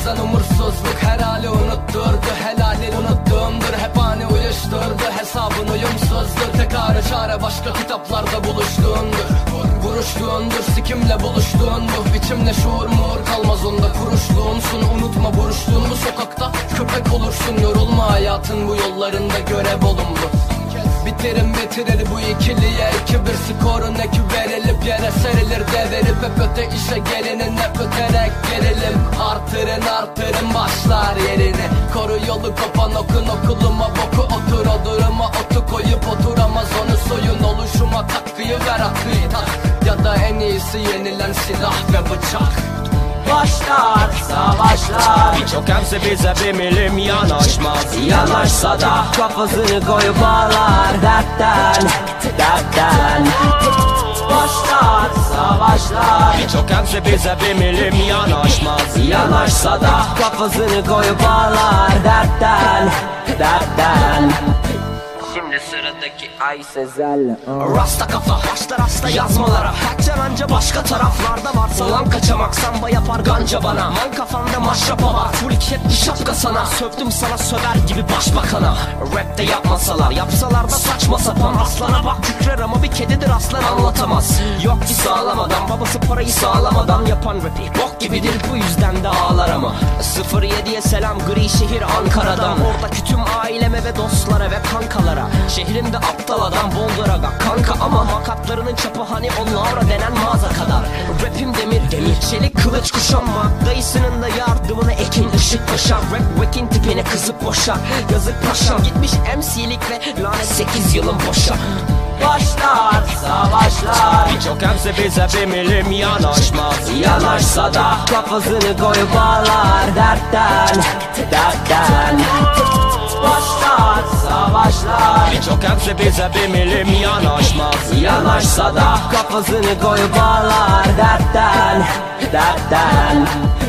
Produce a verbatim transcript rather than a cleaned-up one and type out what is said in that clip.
bazen umursuzluk her hali unutturdu. Helalin unuttuğumdur, hep ani uyuşturdu. Hesabın uyumsuzdur, tek ağrı çare başka kitaplarda buluştuğundur. Vuruştuğundur, sikimle buluştuğun bu. İçimde şuur muğur kalmaz onda, kuruşluğumsun. Unutma buruştuğun bu sokakta köpek olursun. Yorulma hayatın bu yollarında, görev olumlu. Bitirim bitirir bu ikiliye, iki bir skorun eki verilip yere serilir. Devirip hep öte işe gelinin, hep öterek gerilim. Artırın artırın başlar yerini. Koru yolu kopan okun okuluma boku. Otur o duruma otu koyup oturamaz onu soyun. Oluşuma katkıyı ver, hakkıyı tak. Ya da en iyisi yenilen silah ve bıçak. Başlar savaşlar, birçok emse bize bir milim yanaşmaz. yanaşsa da kafasını koyup ağlar dertten, dertten. Başlar savaşlar, Birçok emse bize bir milim yanaşmaz. yanaşsa da kafasını koyup ağlar dertten, dertten. Şimdi sıradaki Ay Sezel. Rasta kafa başlar hasta yazmalara. Kaçan anca başka taraflarda varsa lan kaçamak. Samba yapar ganca bana. Man kafanda maşrapa var. Full ket bir şapka sana. Sövdüm sana söver gibi başbakana. Rapte yapmasalar, yapsalar da saçma sapan. Aslana bak kükrer ama bir kedidir aslan anlatamaz. Yok ki sağlamadan, babası parayı sağlamadan yapan rapi bok gibidir, bu yüzden de ağlar ama. sıfır yediye selam gri şehir Ankara'dan. Oradaki tüm aileme ve dostlara ve kankalara. Şehrimde aptal adam boldur aga kanka, ama makatlarının çapı hani on Laura denen mağaza kadar. Rapim demir demir çelik kılıç kuşanma. Dayısının da yardımını ekin ışık paşa. Rap wack'in tipine kızıp boşa. Yazık paşam gitmiş M C'lik ve lanet sekiz yılım boşa. Başlar savaşlar, Birçok emse bize bir milim yanaşmaz. yanaşsa da kafasını koyup ağlar dertten, dertten. Başlar savaşlar, Birçok emse bize bir milim yanaşmaz. yanaşsa da kafasını koyup ağlar dertten, dertten.